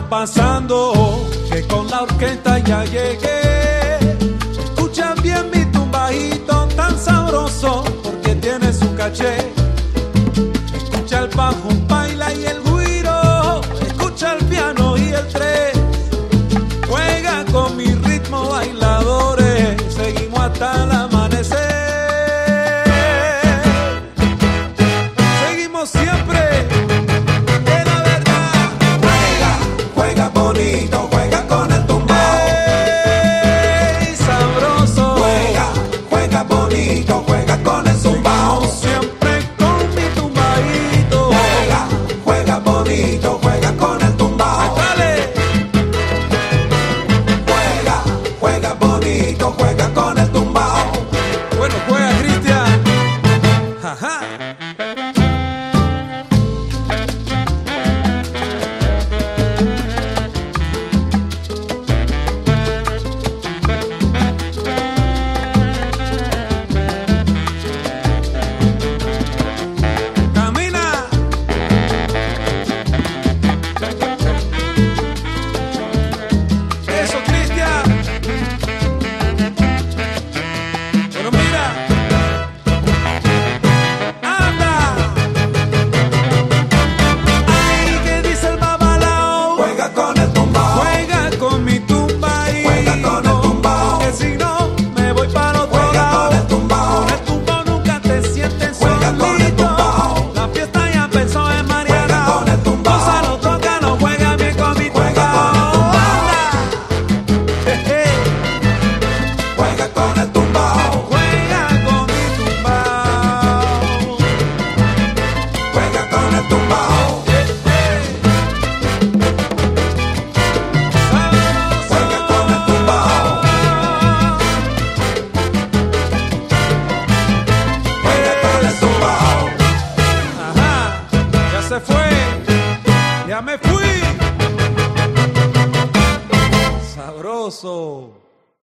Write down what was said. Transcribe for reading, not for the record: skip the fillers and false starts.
pasando, que con la orquesta ya llegué. Escucha bien mi tumbajito tan sabroso, porque tiene su caché. Escucha el bajo, baila y el güiro, escucha el piano y el tres. Juega con mi ritmo, bailadores, seguimos hasta el amanecer. Seguimos siempre. Juega con el tumbao. ¡Ey, sabroso! Juega bonito, juega con el tumbao. Siempre con mi tumbadito. Juega bonito, juega con el tumbao. ¡Dale! Juega bonito, juega con el tumbao. Bueno, juega Cristian. Ajá. Se fue, ya me fui. Sabroso.